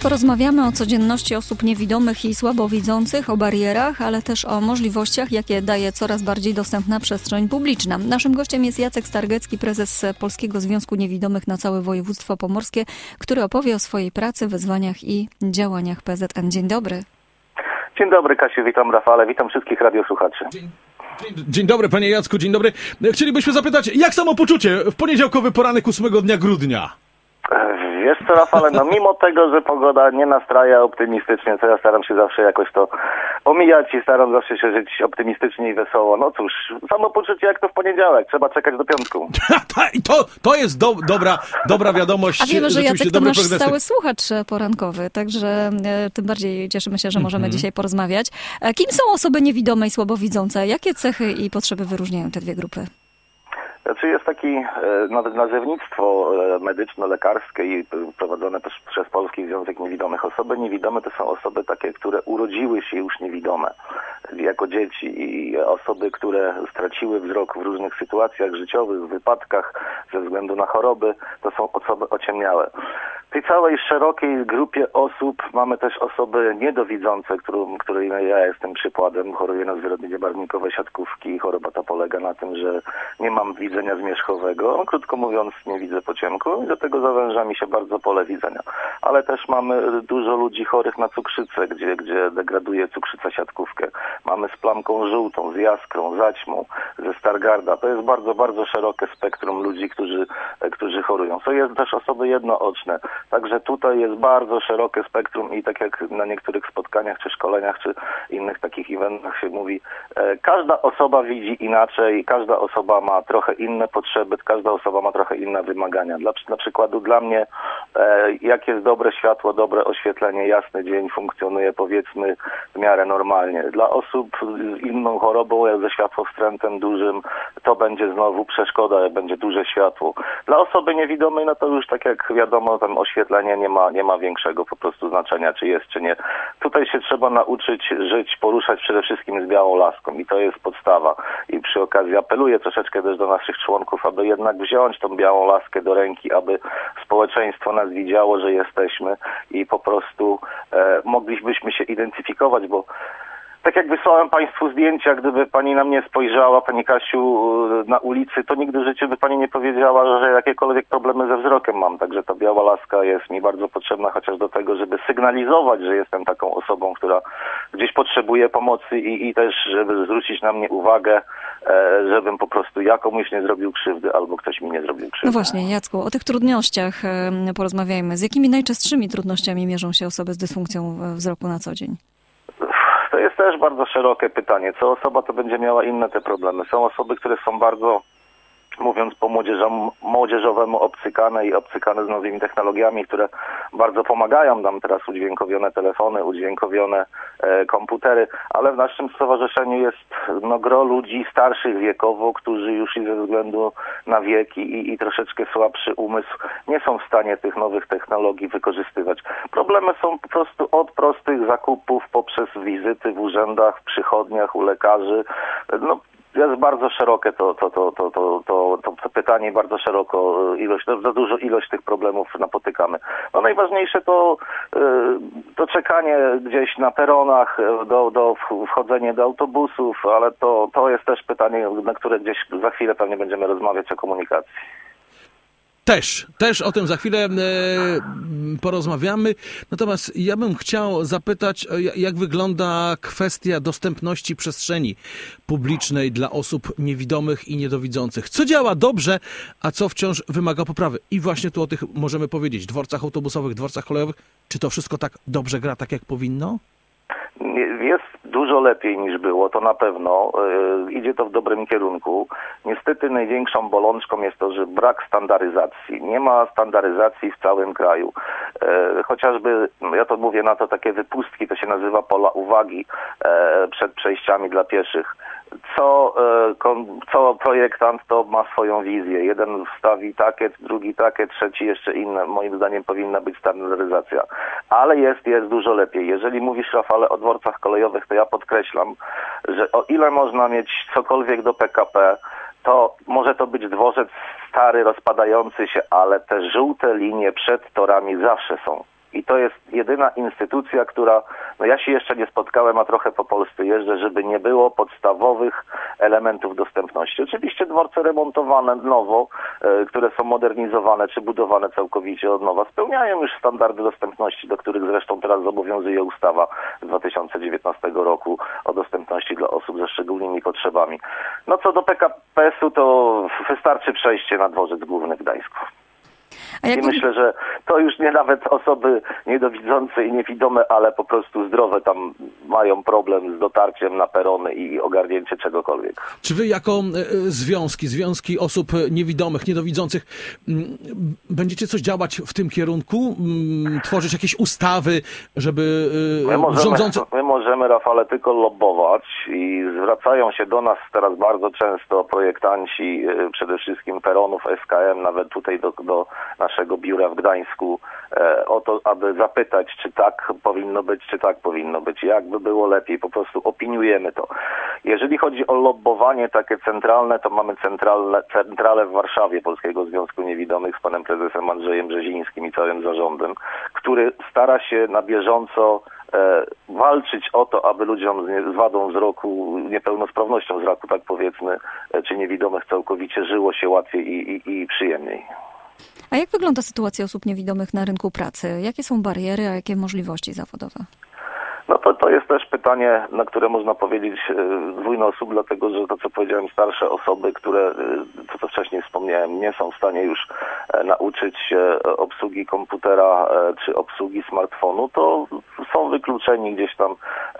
porozmawiamy o codzienności osób niewidomych i słabowidzących, o barierach, ale też o możliwościach, jakie daje coraz bardziej dostępna przestrzeń publiczna. Naszym gościem jest Jacek Stargecki, prezes Polskiego Związku Niewidomych na całe województwo pomorskie, który opowie o swojej pracy, wyzwaniach i działaniach PZN. Dzień dobry. Dzień dobry, Kasiu, witam Rafale, witam wszystkich radiosłuchaczy. Dzień dobry, panie Jacku, dzień dobry. Chcielibyśmy zapytać, jak samopoczucie w poniedziałkowy poranek 8 dnia grudnia? Wiesz co, Rafale, no mimo tego, że pogoda nie nastraja optymistycznie, to ja staram się zawsze jakoś to omijać i staram zawsze się żyć optymistycznie i wesoło. No cóż, samopoczucie jak to w poniedziałek, trzeba czekać do piątku. I to jest dobra wiadomość. A wiemy, że Jacek to nasz stały słuchacz porankowy, także tym bardziej cieszymy się, że możemy dzisiaj porozmawiać. Kim są osoby niewidome i słabowidzące? Jakie cechy i potrzeby wyróżniają te dwie grupy? Znaczy jest takie nazewnictwo medyczno-lekarskie i prowadzone też przez Polski Związek Niewidomych. Osoby niewidome to są osoby takie, które urodziły się już niewidome jako dzieci i osoby, które straciły wzrok w różnych sytuacjach życiowych, wypadkach ze względu na choroby, to są osoby ociemniałe. W tej całej szerokiej grupie osób mamy też osoby niedowidzące, której ja jestem przykładem. Choruję na zwyrodnienie barwnikowe siatkówki. Choroba ta polega na tym, że nie mam widzenia zmierzchowego. Krótko mówiąc, nie widzę po ciemku i do tego zawęża mi się bardzo pole widzenia. Ale też mamy dużo ludzi chorych na cukrzycę, gdzie degraduje cukrzyca siatkówkę. Mamy z plamką żółtą, z jaskrą, zaćmą, ze Stargarda. To jest bardzo, bardzo szerokie spektrum ludzi, którzy chorują. Są też osoby jednooczne. Także tutaj jest bardzo szerokie spektrum i tak jak na niektórych spotkaniach, czy szkoleniach, czy innych takich eventach się mówi, każda osoba widzi inaczej, każda osoba ma trochę inne potrzeby, każda osoba ma trochę inne wymagania. Na przykładu dla mnie, jak jest dobre światło, dobre oświetlenie, jasny dzień funkcjonuje powiedzmy w miarę normalnie. Dla osób z inną chorobą, ze światłowstrętem dużym, to będzie znowu przeszkoda, jak będzie duże światło. Dla osoby niewidomej, no to już tak jak wiadomo, tam oświetlenie nie ma większego po prostu znaczenia, czy jest, czy nie. Tutaj się trzeba nauczyć żyć, poruszać przede wszystkim z białą laską i to jest podstawa. I przy okazji apeluję troszeczkę też do naszych członków, aby jednak wziąć tą białą laskę do ręki, aby społeczeństwo nas widziało, że jesteśmy i po prostu moglibyśmy się identyfikować, bo tak jak wysłałem Państwu zdjęcia, gdyby Pani na mnie spojrzała, Pani Kasiu, na ulicy, to nigdy w życiu by Pani nie powiedziała, że jakiekolwiek problemy ze wzrokiem mam. Także ta biała laska jest mi bardzo potrzebna chociaż do tego, żeby sygnalizować, że jestem taką osobą, która gdzieś potrzebuje pomocy i też, żeby zwrócić na mnie uwagę, żebym po prostu ja komuś nie zrobił krzywdy albo ktoś mi nie zrobił krzywdy. No właśnie, Jacku, o tych trudnościach porozmawiajmy. Z jakimi najczęstszymi trudnościami mierzą się osoby z dysfunkcją wzroku na co dzień? To jest też bardzo szerokie pytanie. Co osoba to będzie miała inne te problemy. Są osoby, które są bardzo, mówiąc po młodzieżowemu, obcykane z nowymi technologiami, które bardzo pomagają nam teraz udźwiękowione telefony, udźwiękowione komputery, ale w naszym stowarzyszeniu jest gro ludzi starszych wiekowo, którzy już i ze względu na wiek i troszeczkę słabszy umysł nie są w stanie tych nowych technologii wykorzystywać. Problemy są po prostu od prostych zakupów poprzez wizyty w urzędach, w przychodniach, u lekarzy. Jest bardzo szerokie to pytanie, bardzo szeroko za dużo ilość tych problemów napotykamy. No najważniejsze to czekanie gdzieś na peronach, do wchodzenie do autobusów, ale to jest też pytanie, na które gdzieś za chwilę pewnie będziemy rozmawiać o komunikacji. Też o tym za chwilę porozmawiamy. Natomiast ja bym chciał zapytać, jak wygląda kwestia dostępności przestrzeni publicznej dla osób niewidomych i niedowidzących. Co działa dobrze, a co wciąż wymaga poprawy? I właśnie tu o tych możemy powiedzieć. Dworcach autobusowych, dworcach kolejowych. Czy to wszystko tak dobrze gra, tak jak powinno? Jest dużo lepiej niż było, to na pewno. Idzie to w dobrym kierunku. Niestety największą bolączką jest to, że brak standaryzacji. Nie ma standaryzacji w całym kraju. Chociażby, ja to mówię na to takie wypustki, to się nazywa pola uwagi przed przejściami dla pieszych. Co projektant to ma swoją wizję. Jeden wstawi takie, drugi takie, trzeci jeszcze inne. Moim zdaniem powinna być standaryzacja. Ale jest dużo lepiej. Jeżeli mówisz, Rafale, o dworcach kolejowych, to ja podkreślam, że o ile można mieć cokolwiek do PKP, to może to być dworzec stary, rozpadający się, ale te żółte linie przed torami zawsze są. I to jest jedyna instytucja, która, no ja się jeszcze nie spotkałem, a trochę po Polsce jeżdżę, żeby nie było podstawowych elementów dostępności. Oczywiście dworce remontowane nowo, które są modernizowane czy budowane całkowicie od nowa, spełniają już standardy dostępności, do których zresztą teraz zobowiązuje ustawa z 2019 roku o dostępności dla osób ze szczególnymi potrzebami. No co do PKP-u, to wystarczy przejście na dworzec główny w Gdańsku. I myślę, że to już nie nawet osoby niedowidzące i niewidome, ale po prostu zdrowe tam mają problem z dotarciem na perony i ogarnięcie czegokolwiek. Czy wy jako związki osób niewidomych, niedowidzących, będziecie coś działać w tym kierunku? Tworzyć jakieś ustawy, żeby rządzący... My możemy, Rafale, tylko lobbować i zwracają się do nas teraz bardzo często projektanci, przede wszystkim peronów SKM, nawet tutaj do naszego biura w Gdańsku, o to, aby zapytać, czy tak powinno być, czy tak powinno być, jakby było lepiej, po prostu opiniujemy to. Jeżeli chodzi o lobbowanie takie centralne, to mamy centralę w Warszawie Polskiego Związku Niewidomych z panem prezesem Andrzejem Brzezińskim i całym zarządem, który stara się na bieżąco walczyć o to, aby ludziom z wadą wzroku, niepełnosprawnością wzroku, tak powiedzmy, czy niewidomych całkowicie żyło się łatwiej i przyjemniej. A jak wygląda sytuacja osób niewidomych na rynku pracy? Jakie są bariery, a jakie możliwości zawodowe? No to jest też pytanie, na które można powiedzieć dwójnosób, dlatego że to, co powiedziałem, starsze osoby, które, co wcześniej wspomniałem, nie są w stanie już nauczyć się obsługi komputera czy obsługi smartfonu, to są wykluczeni gdzieś tam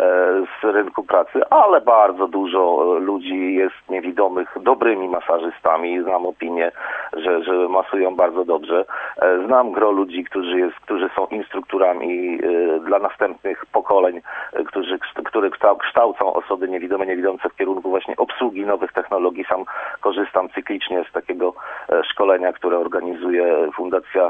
z rynku pracy, ale bardzo dużo ludzi jest niewidomych dobrymi masażystami. Znam opinię, że masują bardzo dobrze. Znam gro ludzi, którzy są instruktorami dla następnych pokoleń, które kształcą osoby niewidome, niewidzące w kierunku właśnie obsługi nowych technologii. Sam korzystam cyklicznie z takiego szkolenia, które organizuje Fundacja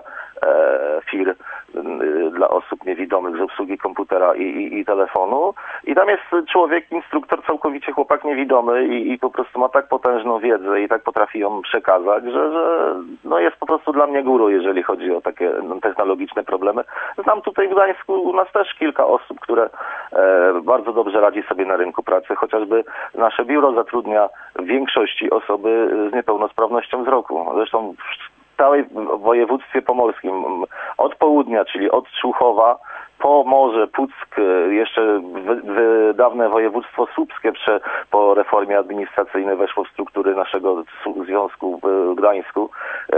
FIR dla osób niewidomych z obsługi komputera i telefonu. I tam jest człowiek, instruktor, całkowicie chłopak niewidomy i po prostu ma tak potężną wiedzę i tak potrafi ją przekazać, że no jest po prostu dla mnie guru, jeżeli chodzi o takie technologiczne problemy. Znam tutaj w Gdańsku u nas też kilka osób, które bardzo dobrze radzi sobie na rynku pracy. Chociażby nasze biuro zatrudnia w większości osoby z niepełnosprawnością wzroku. Zresztą w całej województwie pomorskim od południa, czyli od Człuchowa po Morze, Puck, jeszcze dawne województwo słupskie po reformie administracyjnej weszło w struktury naszego związku w Gdańsku.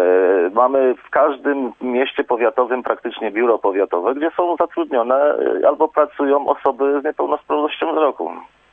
Mamy w każdym mieście powiatowym praktycznie biuro powiatowe, gdzie są zatrudnione albo pracują osoby z niepełnosprawnością wzroku.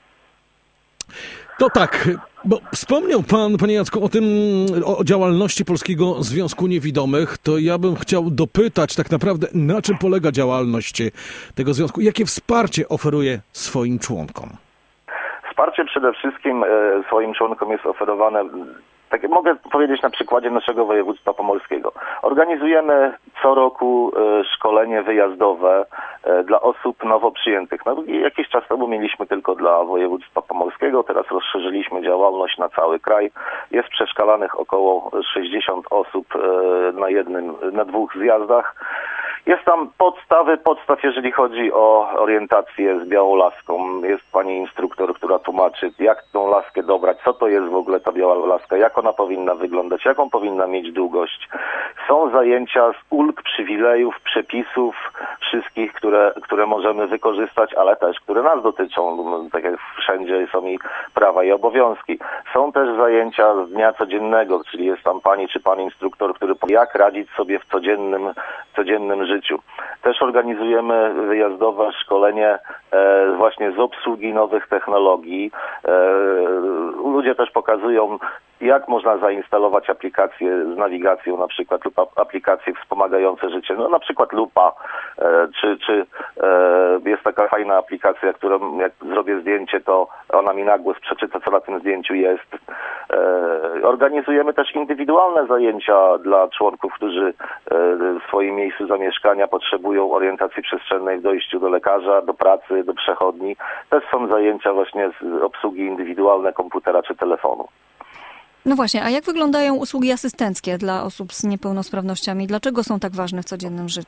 To tak, bo wspomniał pan, panie Jacku, o działalności Polskiego Związku Niewidomych, to ja bym chciał dopytać tak naprawdę, na czym polega działalność tego związku, jakie wsparcie oferuje swoim członkom? Wsparcie przede wszystkim swoim członkom jest oferowane, tak mogę powiedzieć na przykładzie naszego województwa pomorskiego. Organizujemy co roku szkolenie wyjazdowe dla osób nowo przyjętych. No, jakiś czas temu mieliśmy tylko dla województwa pomorskiego, teraz rozszerzyliśmy działalność na cały kraj. Jest przeszkalanych około 60 osób na 2 zjazdach. Jest tam podstaw, jeżeli chodzi o orientację z białą laską. Jest pani instruktor, która tłumaczy, jak tą laskę dobrać, co to jest w ogóle ta biała laska, jak ona powinna wyglądać, jaką powinna mieć długość. Są zajęcia z ulg, przywilejów, przepisów wszystkich, które możemy wykorzystać, ale też, które nas dotyczą. Tak jak wszędzie są i prawa i obowiązki. Są też zajęcia z dnia codziennego, czyli jest tam pani czy pan instruktor, który powie, jak radzić sobie w codziennym życiu. Też organizujemy wyjazdowe szkolenie właśnie z obsługi nowych technologii. Ludzie też pokazują, jak można zainstalować aplikacje z nawigacją na przykład lub aplikacje wspomagające życie. No na przykład Lupa, czy jest taka fajna aplikacja, którą jak zrobię zdjęcie, to ona mi na głos przeczyta, co na tym zdjęciu jest. Organizujemy też indywidualne zajęcia dla członków, którzy w swoim miejscu zamieszkania potrzebują orientacji przestrzennej w dojściu do lekarza, do pracy, do przechodni. Też są zajęcia właśnie z obsługi indywidualne komputera czy telefonu. No właśnie, a jak wyglądają usługi asystenckie dla osób z niepełnosprawnościami? Dlaczego są tak ważne w codziennym życiu?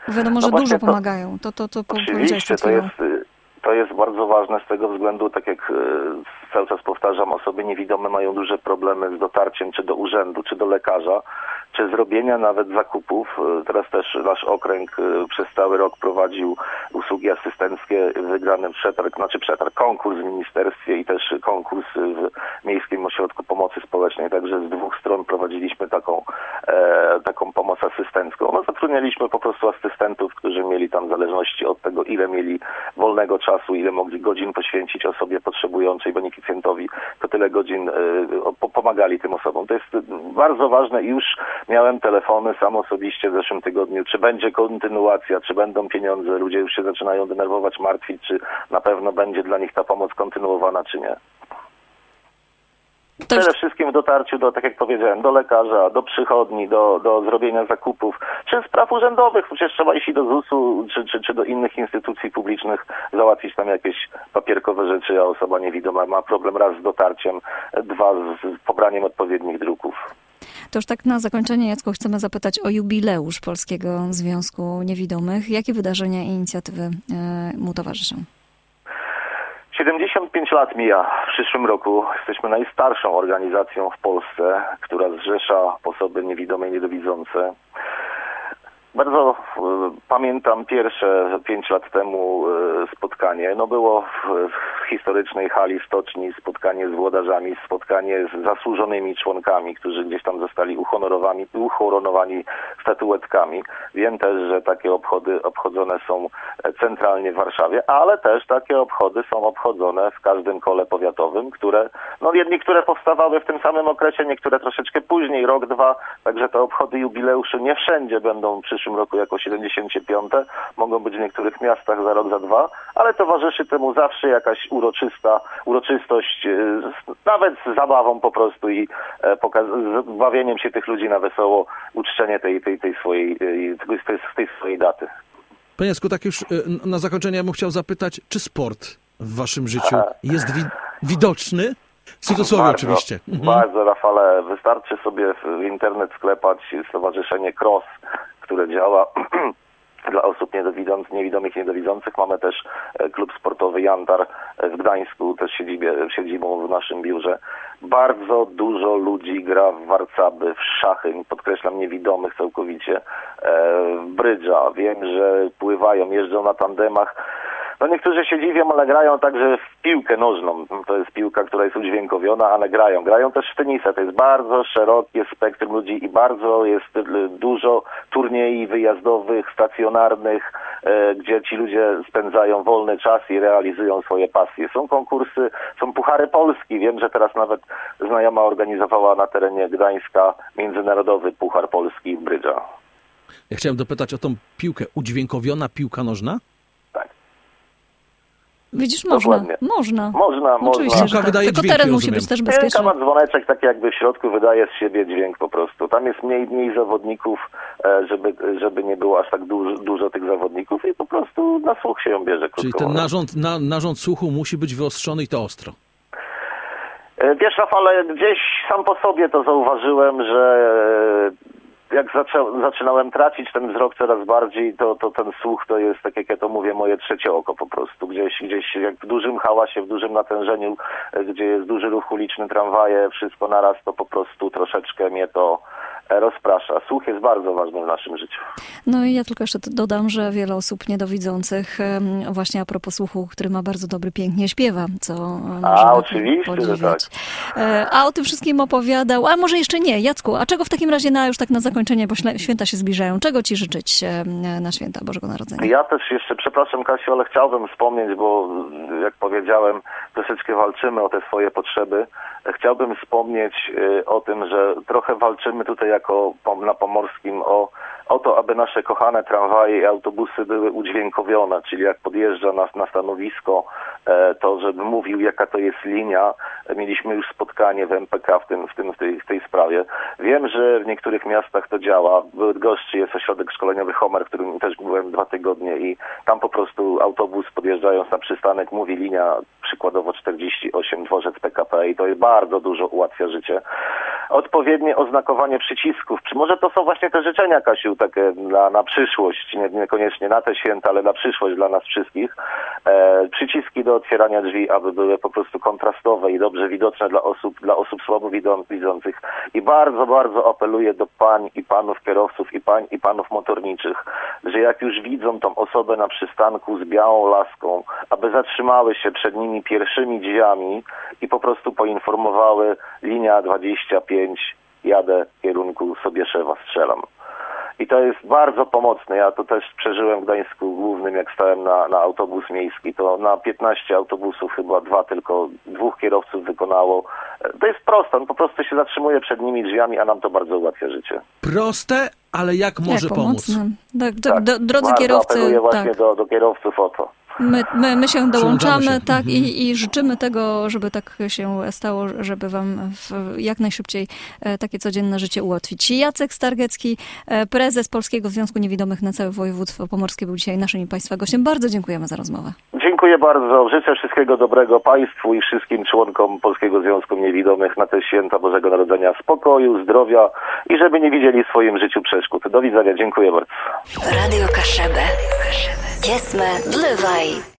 Wiadomo, że dużo pomagają. To powiedziałeś przed chwilą. To jest bardzo ważne z tego względu, tak jak cały czas powtarzam, osoby niewidome mają duże problemy z dotarciem czy do urzędu, czy do lekarza, czy zrobienia nawet zakupów. Teraz też nasz okręg przez cały rok prowadził usługi asystenckie, wygrany konkurs w ministerstwie i też konkurs w Miejskim Ośrodku Pomocy Społecznej. Także z dwóch stron prowadziliśmy taką pomoc asystencką. No, zatrudnialiśmy po prostu asystentów, którzy mieli tam w zależności od tego, ile mieli wolnego czasu, ile mogli godzin poświęcić osobie potrzebującej, beneficjentowi, to tyle godzin pomagali tym osobom. To jest bardzo ważne i już miałem telefony sam osobiście w zeszłym tygodniu, czy będzie kontynuacja, czy będą pieniądze. Ludzie już się zaczynają denerwować, martwić, czy na pewno będzie dla nich ta pomoc kontynuowana, czy nie. Przede wszystkim w dotarciu do, tak jak powiedziałem, do lekarza, do przychodni, do zrobienia zakupów, czy spraw urzędowych. Przecież trzeba iść i do ZUS-u, czy do innych instytucji publicznych, załatwić tam jakieś papierkowe rzeczy, a osoba niewidoma ma problem raz z dotarciem, dwa z pobraniem odpowiednich druków. To już tak na zakończenie, Jacku, chcemy zapytać o jubileusz Polskiego Związku Niewidomych. Jakie wydarzenia i inicjatywy mu towarzyszą? 75 lat mija w przyszłym roku. Jesteśmy najstarszą organizacją w Polsce, która zrzesza osoby niewidome i niedowidzące. Bardzo pamiętam pierwsze 5 lat temu spotkanie. No było w historycznej hali Stoczni spotkanie z włodarzami, spotkanie z zasłużonymi członkami, którzy gdzieś tam zostali uhonorowani statuetkami. Wiem też, że takie obchody obchodzone są centralnie w Warszawie, ale też takie obchody są obchodzone w każdym kole powiatowym, niektóre powstawały w tym samym okresie, niektóre troszeczkę później, rok, dwa, także te obchody jubileuszy nie wszędzie będą w przyszłym roku jako 75. Mogą być w niektórych miastach za rok, za dwa, ale towarzyszy temu zawsze jakaś uroczystość, nawet z zabawą po prostu i z bawieniem się tych ludzi na wesoło, uczczenie tej swojej daty. Panie Jacku, tak już na zakończenie ja bym chciał zapytać, czy sport w waszym życiu jest widoczny? W cudzysłowie oczywiście. Bardzo, Rafale. Wystarczy sobie w internet sklepać Stowarzyszenie CROSS, które działa dla osób niewidomych i niedowidzących. Mamy też klub sportowy Jantar w Gdańsku, też siedzibą w naszym biurze. Bardzo dużo ludzi gra w warcaby, w szachy, podkreślam niewidomych całkowicie, w brydża. Wiem, że pływają, jeżdżą na tandemach. No niektórzy się dziwią, ale grają także w piłkę nożną. To jest piłka, która jest udźwiękowiona, ale grają. Grają też w tenisa. To jest bardzo szerokie spektrum ludzi i bardzo jest dużo turniejów wyjazdowych, stacjonarnych, gdzie ci ludzie spędzają wolny czas i realizują swoje pasje. Są konkursy, są puchary Polski. Wiem, że teraz nawet znajoma organizowała na terenie Gdańska międzynarodowy Puchar Polski w brydża. Ja chciałem dopytać o tą piłkę. Udźwiękowiona piłka nożna? Widzisz, można. Oczywiście, że tak. Wydaje Tylko dźwięki, teren musi być też bezpieczny. Piłka ma dzwoneczek, taki jakby w środku wydaje z siebie dźwięk po prostu. Tam jest mniej zawodników, żeby nie było aż tak dużo tych zawodników i po prostu na słuch się ją bierze. Czyli ten narząd słuchu musi być wyostrzony i to ostro. Wiesz, Rafale, gdzieś sam po sobie to zauważyłem, że jak zaczynałem tracić ten wzrok coraz bardziej, to ten słuch to jest, tak jak ja to mówię, moje trzecie oko po prostu. Gdzieś jak w dużym hałasie, w dużym natężeniu, gdzie jest duży ruch uliczny, tramwaje, wszystko naraz, to po prostu troszeczkę mnie to rozprasza. Słuch jest bardzo ważny w naszym życiu. No i ja tylko jeszcze dodam, że wiele osób niedowidzących, właśnie a propos słuchu, który ma bardzo dobry, pięknie śpiewa, co można oczywiście, podziwiać. że tak. A o tym wszystkim opowiadał, a może jeszcze nie, Jacku, a czego w takim razie już tak na zakończenie, bo święta się zbliżają, czego ci życzyć na święta Bożego Narodzenia? Ja też jeszcze, przepraszam Kasiu, ale chciałbym wspomnieć, bo jak powiedziałem, troszeczkę walczymy o te swoje potrzeby. Chciałbym wspomnieć o tym, że trochę walczymy tutaj jako na Pomorskim o to, aby nasze kochane tramwaje i autobusy były udźwiękowione, czyli jak podjeżdża nas na stanowisko, to żeby mówił, jaka to jest linia. Mieliśmy już spotkanie w MPK w tej sprawie. Wiem, że w niektórych miastach to działa. W Bydgoszczy jest ośrodek szkoleniowy Homer, w którym też byłem 2 tygodnie i tam po prostu autobus podjeżdżając na przystanek mówi linia przykładowo 48 dworzec PKP i to bardzo dużo ułatwia życie. odpowiednie oznakowanie przycisków. Czy może to są właśnie te życzenia, Kasiu, takie na przyszłość, niekoniecznie na te święta, ale na przyszłość dla nas wszystkich. Przyciski do otwierania drzwi, aby były po prostu kontrastowe i dobrze widoczne dla osób słabo widzących. I bardzo, bardzo apeluję do pań i panów kierowców i pań i panów motorniczych, że jak już widzą tą osobę na przystanku z białą laską, aby zatrzymały się przed nimi pierwszymi drzwiami i po prostu poinformowały: linia 25, jadę w kierunku Sobieszewa, strzelam. I to jest bardzo pomocne. Ja to też przeżyłem w Gdańsku Głównym, jak stałem na autobus miejski. To na 15 autobusów chyba tylko 2 kierowców wykonało. To jest proste. On po prostu się zatrzymuje przed nimi drzwiami, a nam to bardzo ułatwia życie. Proste, ale jak może pomóc? Tak, drodzy kierowcy, apeluję właśnie do kierowców o to. My się dołączamy, tak, i życzymy tego, żeby tak się stało, żeby wam jak najszybciej takie codzienne życie ułatwić. Jacek Stargecki, prezes Polskiego Związku Niewidomych na całe województwo pomorskie, był dzisiaj naszym i państwa gościem. Bardzo dziękujemy za rozmowę. Dziękuję bardzo. Życzę wszystkiego dobrego państwu i wszystkim członkom Polskiego Związku Niewidomych na te święta Bożego Narodzenia, spokoju, zdrowia i żeby nie widzieli w swoim życiu przeszkód. Do widzenia. Dziękuję bardzo. Radio Kaszebę. Jest dla